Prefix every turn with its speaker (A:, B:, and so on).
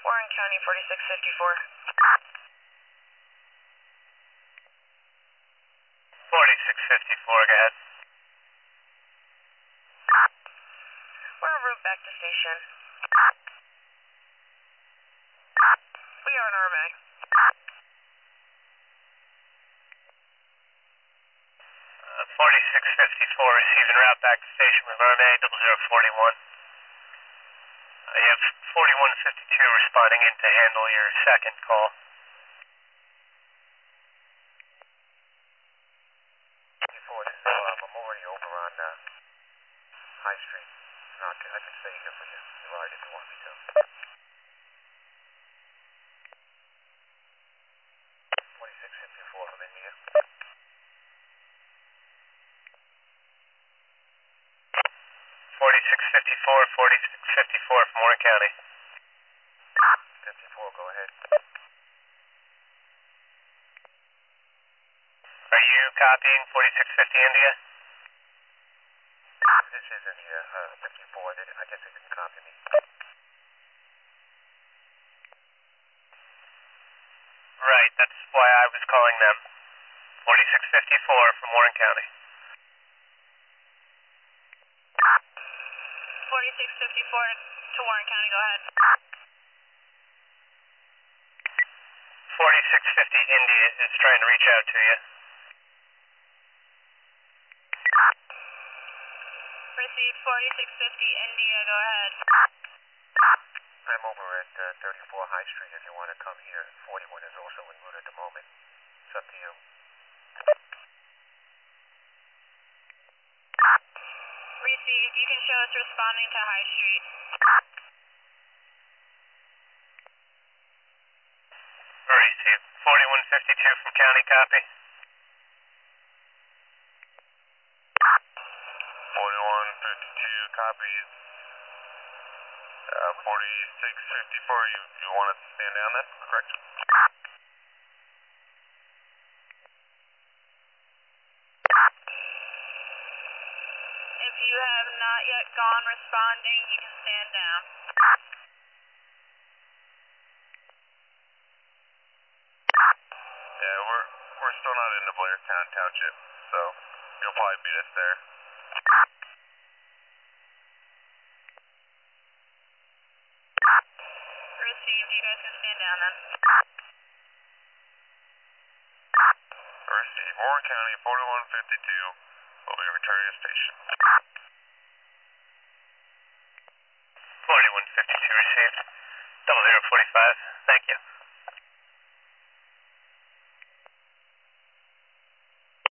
A: Warren County 4654.
B: 4654, go ahead.
A: We're en route back to station. We are in RMA.
B: 4654, receiving route back to station with RMA 0041. You have 4152 responding in to handle your second call.
C: I'm already over on High Street. No, I can stay here for you. You ride if you want me to. 2654 from India.
B: 4654 from Warren County.
C: 54, go ahead.
B: Are you copying 4650 India?
C: This is India 54. I guess they didn't copy me.
B: Right, that's why I was calling them. 4654 from Warren County.
A: 4654 to Warren County, go ahead.
B: 4650 India is trying to reach out to you.
A: Received 4650 India, go ahead.
C: I'm over at 34 High Street if you want to come here. 41 is also en route at the moment. It's up to you.
A: Received. You can show us responding to High Street.
B: Received. 4152 from County, copy.
C: 4152, copy. 4654, you want to stand down then, correct?
A: If you have not yet gone responding, you can stand down.
C: Yeah, we're still not into Blairtown Township, so you'll probably beat us there.
A: Received. You guys can stand down then.
C: Received. Warren County 4152 will be returning to station.
B: 4152 received. 0045. Thank you.